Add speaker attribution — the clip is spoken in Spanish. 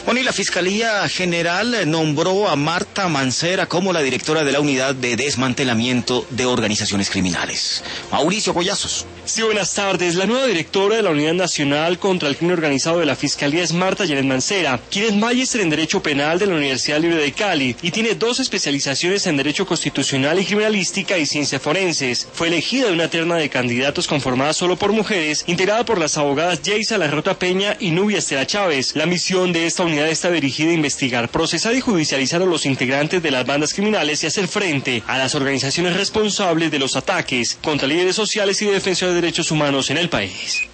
Speaker 1: Bueno, y la Fiscalía General nombró a Marta Mancera como la directora de la Unidad de Desmantelamiento de Organizaciones Criminales. Mauricio Collazos.
Speaker 2: Sí, buenas tardes. La nueva directora de la Unidad Nacional contra el Crimen Organizado de la Fiscalía es Marta Janet Mancera, quien es magíster en Derecho Penal de la Universidad Libre de Cali y tiene 2 especializaciones en Derecho Constitucional y Criminalística y Ciencias Forenses. Fue elegida de una terna de candidatos conformada solo por mujeres, integrada por las abogadas Yeisa Larrota Peña y Nubia Estela Chávez. La misión de esta unidad está dirigida a investigar, procesar y judicializar a los integrantes de las bandas criminales y hacer frente a las organizaciones responsables de los ataques contra líderes sociales y defensores de derechos humanos en el país.